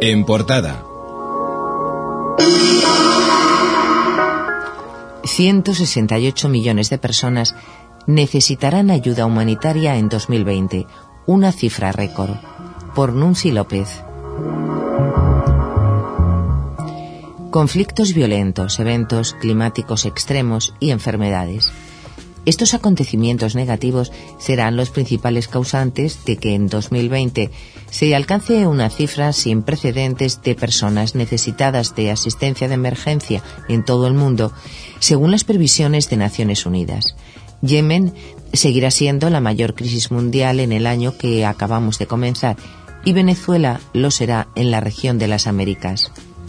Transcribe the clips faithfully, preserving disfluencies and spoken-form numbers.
En portada. ciento sesenta y ocho millones de personas necesitarán ayuda humanitaria en dos mil veinte, una cifra récord. Por Nunzi López. Conflictos violentos, eventos climáticos extremos y enfermedades. Estos acontecimientos negativos serán los principales causantes de que en dos mil veinte se alcance una cifra sin precedentes de personas necesitadas de asistencia de emergencia en todo el mundo, según las previsiones de Naciones Unidas. Yemen seguirá siendo la mayor crisis mundial en el año que acabamos de comenzar y Venezuela lo será en la región de las Américas.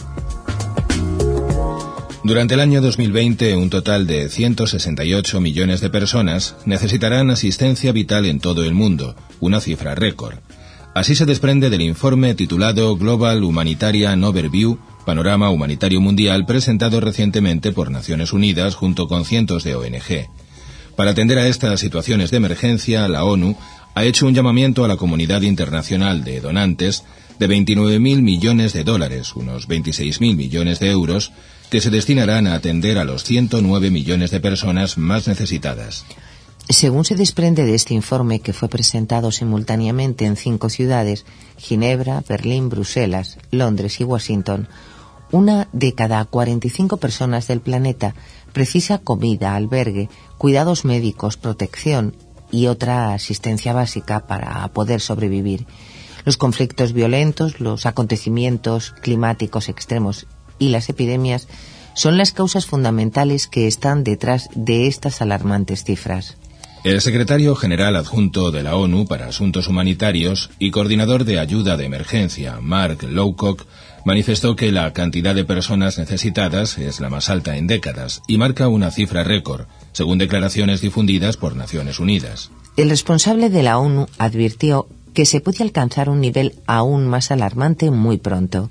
Durante el año dos mil veinte, un total de ciento sesenta y ocho millones de personas necesitarán asistencia vital en todo el mundo, una cifra récord. Así se desprende del informe titulado Global Humanitarian Overview, Panorama Humanitario Mundial, presentado recientemente por Naciones Unidas junto con cientos de O N G. Para atender a estas situaciones de emergencia, la ONU ha hecho un llamamiento a la comunidad internacional de donantes de veintinueve mil millones de dólares, unos veintiséis mil millones de euros, que se destinarán a atender a los ciento nueve millones de personas más necesitadas. Según se desprende de este informe, que fue presentado simultáneamente en cinco ciudades, Ginebra, Berlín, Bruselas, Londres y Washington, una de cada cuarenta y cinco personas del planeta precisa comida, albergue, cuidados médicos, protección y otra asistencia básica para poder sobrevivir. Los conflictos violentos, los acontecimientos climáticos extremos y las epidemias son las causas fundamentales que están detrás de estas alarmantes cifras. El secretario general adjunto de la ONU para Asuntos Humanitarios y coordinador de ayuda de emergencia, Mark Lowcock, manifestó que la cantidad de personas necesitadas es la más alta en décadas y marca una cifra récord, según declaraciones difundidas por Naciones Unidas. El responsable de la ONU advirtió que se puede alcanzar un nivel aún más alarmante muy pronto.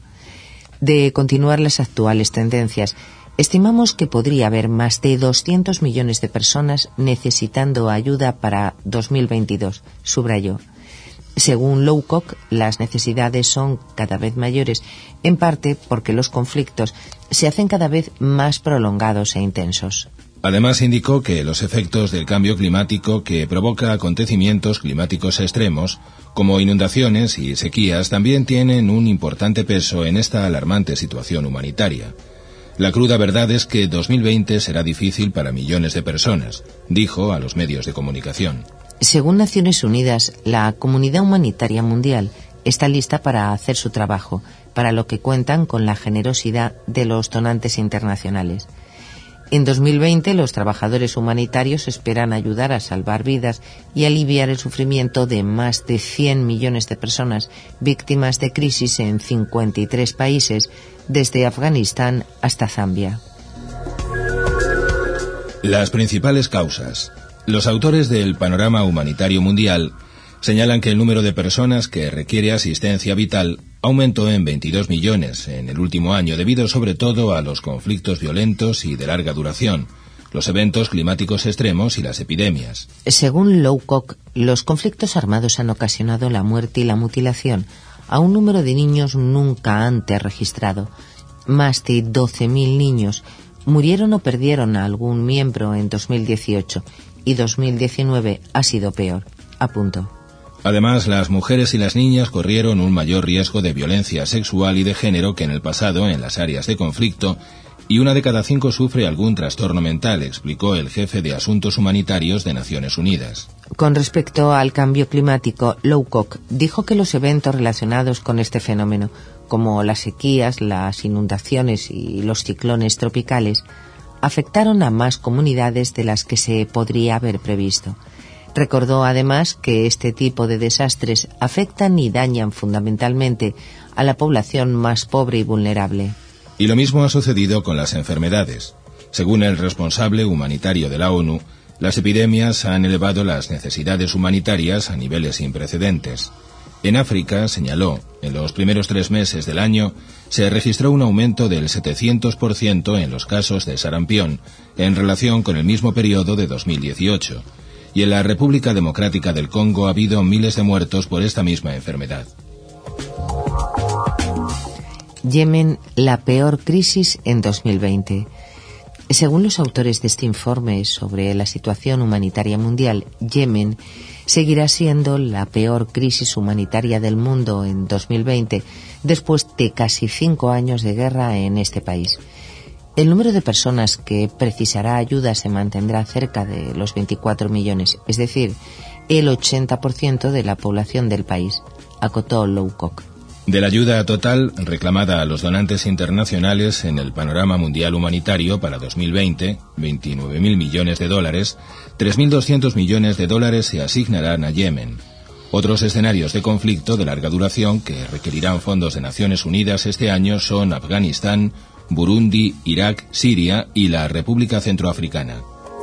De continuar las actuales tendencias, estimamos que podría haber más de doscientos millones de personas necesitando ayuda para dos mil veintidós, subrayó. Según Lowcock, las necesidades son cada vez mayores, en parte porque los conflictos se hacen cada vez más prolongados e intensos. Además, indicó que los efectos del cambio climático que provoca acontecimientos climáticos extremos, como inundaciones y sequías, también tienen un importante peso en esta alarmante situación humanitaria. La cruda verdad es que dos mil veinte será difícil para millones de personas, dijo a los medios de comunicación. Según Naciones Unidas, la comunidad humanitaria mundial está lista para hacer su trabajo, para lo que cuentan con la generosidad de los donantes internacionales. En dos mil veinte, los trabajadores humanitarios esperan ayudar a salvar vidas y aliviar el sufrimiento de más de cien millones de personas víctimas de crisis en cincuenta y tres países, desde Afganistán hasta Zambia. Las principales causas. Los autores del Panorama Humanitario Mundial señalan que el número de personas que requiere asistencia vital aumentó en veintidós millones en el último año, debido sobre todo a los conflictos violentos y de larga duración, los eventos climáticos extremos y las epidemias. Según Lowcock, los conflictos armados han ocasionado la muerte y la mutilación a un número de niños nunca antes registrado. Más de doce mil niños murieron o perdieron a algún miembro en dos mil dieciocho y dos mil diecinueve ha sido peor, apuntó. Además, las mujeres y las niñas corrieron un mayor riesgo de violencia sexual y de género que en el pasado en las áreas de conflicto, y una de cada cinco sufre algún trastorno mental, explicó el jefe de Asuntos Humanitarios de Naciones Unidas. Con respecto al cambio climático, Lowcock dijo que los eventos relacionados con este fenómeno, como las sequías, las inundaciones y los ciclones tropicales, afectaron a más comunidades de las que se podría haber previsto. Recordó además que este tipo de desastres afectan y dañan fundamentalmente a la población más pobre y vulnerable. Y lo mismo ha sucedido con las enfermedades. Según el responsable humanitario de la ONU, las epidemias han elevado las necesidades humanitarias a niveles sin precedentes. En África, señaló, en los primeros tres meses del año se registró un aumento del setecientos por ciento en los casos de sarampión en relación con el mismo periodo de dos mil dieciocho. Y en la República Democrática del Congo ha habido miles de muertos por esta misma enfermedad. Yemen, la peor crisis en dos mil veinte. Según los autores de este informe sobre la situación humanitaria mundial, Yemen seguirá siendo la peor crisis humanitaria del mundo en dos mil veinte, después de casi cinco años de guerra en este país. El número de personas que precisará ayuda se mantendrá cerca de los veinticuatro millones, es decir, el ochenta por ciento de la población del país, acotó Lowcock. De la ayuda total reclamada a los donantes internacionales en el panorama mundial humanitario para dos mil veinte, veintinueve mil millones de dólares, tres mil doscientos millones de dólares se asignarán a Yemen. Otros escenarios de conflicto de larga duración que requerirán fondos de Naciones Unidas este año son Afganistán, Burundi, Irak, Siria y la República Centroafricana.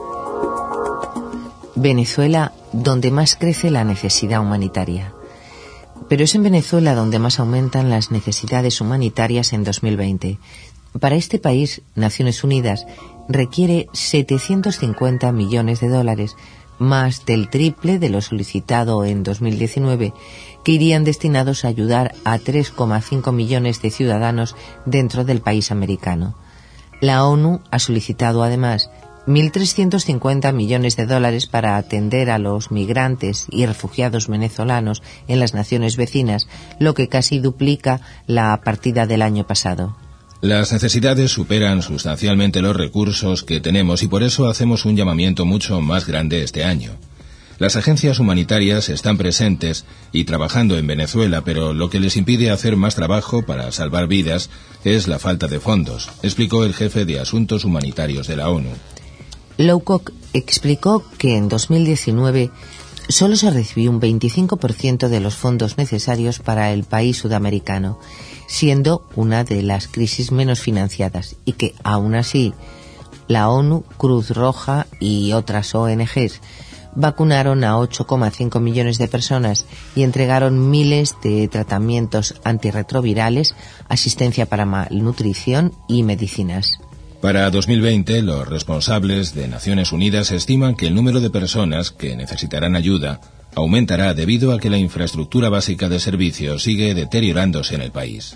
Venezuela, donde más crece la necesidad humanitaria. Pero es en Venezuela donde más aumentan las necesidades humanitarias en dos mil veinte. Para este país, Naciones Unidas requiere setecientos cincuenta millones de dólares, más del triple de lo solicitado en dos mil diecinueve, que irían destinados a ayudar a tres coma cinco millones de ciudadanos dentro del país americano. La ONU ha solicitado además mil trescientos cincuenta millones de dólares para atender a los migrantes y refugiados venezolanos en las naciones vecinas, lo que casi duplica la partida del año pasado. Las necesidades superan sustancialmente los recursos que tenemos y por eso hacemos un llamamiento mucho más grande este año. Las agencias humanitarias están presentes y trabajando en Venezuela, pero lo que les impide hacer más trabajo para salvar vidas es la falta de fondos, explicó el jefe de Asuntos Humanitarios de la ONU. Lowcock explicó que en dos mil diecinueve solo se recibió un veinticinco por ciento de los fondos necesarios para el país sudamericano, siendo una de las crisis menos financiadas, y que aún así la ONU, Cruz Roja y otras O N Ges vacunaron a ocho coma cinco millones de personas y entregaron miles de tratamientos antirretrovirales, asistencia para malnutrición y medicinas. Para dos mil veinte, los responsables de Naciones Unidas estiman que el número de personas que necesitarán ayuda aumentará debido a que la infraestructura básica de servicios sigue deteriorándose en el país.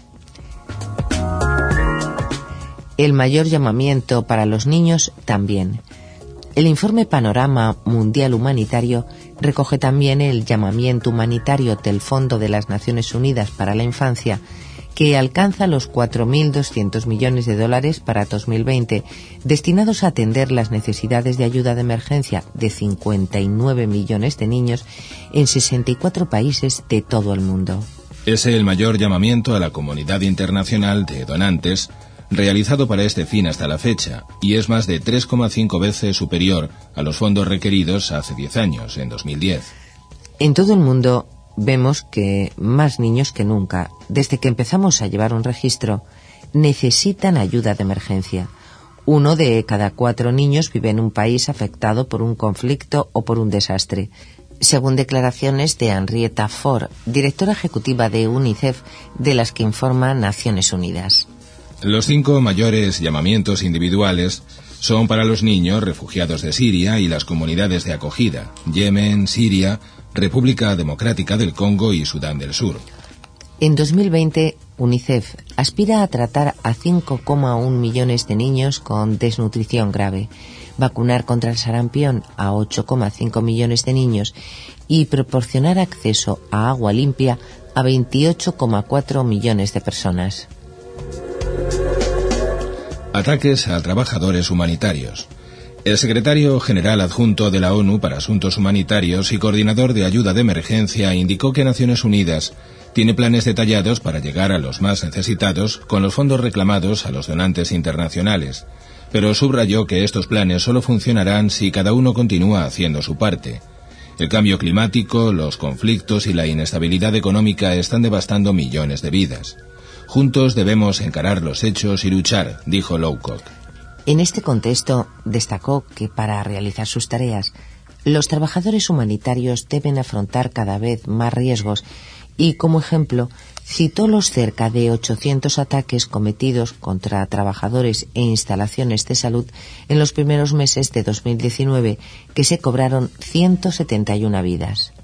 El mayor llamamiento para los niños también. El informe Panorama Mundial Humanitario recoge también el llamamiento humanitario del Fondo de las Naciones Unidas para la Infancia, que alcanza los cuatro mil doscientos millones de dólares para dos mil veinte, destinados a atender las necesidades de ayuda de emergencia de cincuenta y nueve millones de niños en sesenta y cuatro países de todo el mundo. Es el mayor llamamiento a la comunidad internacional de donantes realizado para este fin hasta la fecha, y es más de tres coma cinco veces superior a los fondos requeridos hace diez años, en dos mil diez. En todo el mundo vemos que más niños que nunca, desde que empezamos a llevar un registro, necesitan ayuda de emergencia. Uno de cada cuatro niños vive en un país afectado por un conflicto o por un desastre, según declaraciones de Henrietta Fore, directora ejecutiva de UNICEF, de las que informa Naciones Unidas. Los cinco mayores llamamientos individuales son para los niños refugiados de Siria y las comunidades de acogida, Yemen, Siria, República Democrática del Congo y Sudán del Sur. En dos mil veinte, UNICEF aspira a tratar a cinco coma uno millones de niños con desnutrición grave, vacunar contra el sarampión a ocho coma cinco millones de niños y proporcionar acceso a agua limpia a veintiocho coma cuatro millones de personas. Ataques a trabajadores humanitarios. El secretario general adjunto de la ONU para Asuntos Humanitarios y coordinador de ayuda de emergencia indicó que Naciones Unidas tiene planes detallados para llegar a los más necesitados con los fondos reclamados a los donantes internacionales, pero subrayó que estos planes solo funcionarán si cada uno continúa haciendo su parte. El cambio climático, los conflictos y la inestabilidad económica están devastando millones de vidas. Juntos debemos encarar los hechos y luchar, dijo Lowcock. En este contexto, destacó que para realizar sus tareas, los trabajadores humanitarios deben afrontar cada vez más riesgos y, como ejemplo, citó los cerca de ochocientos ataques cometidos contra trabajadores e instalaciones de salud en los primeros meses de dos mil diecinueve, que se cobraron ciento setenta y una vidas.